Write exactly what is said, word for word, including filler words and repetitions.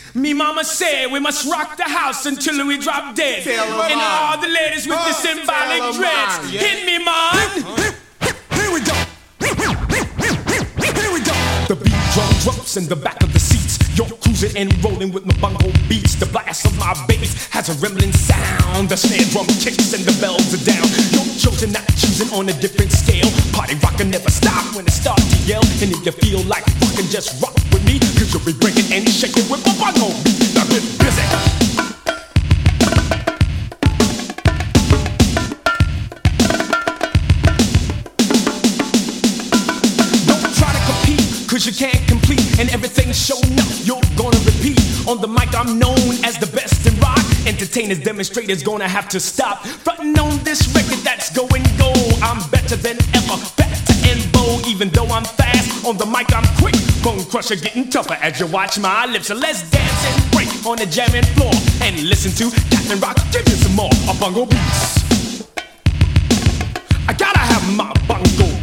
Me mama said we must rock the house until we drop dead. And all the ladies with the symbolic dreads. Hit me, man. Here we go. Here we go. The beat drum drops in the back of the seats. You're cruising and rolling with my bungle beats. The blast of my bass has a rumbling sound. The snare drum kicks and the bells are down. You're chosen, not choosing on a different scale. Party rockin' never stop when it starts to yell. And if you feel like rockin', just rock with me, cause you'll be breaking and shaking with my bungle beat. Now get busy. Cause you can't complete and everything's showing up. You're gonna repeat. On the mic I'm known as the best in rock. Entertainers, demonstrators gonna have to stop frontin' on this record that's going gold. I'm better than ever, faster and bold. Even though I'm fast, on the mic I'm quick. Bone crusher getting tougher as you watch my lips. So let's dance and break on the jamming floor. And listen to Captain Rock, give me some more of Bungle Beats. I gotta have my bungle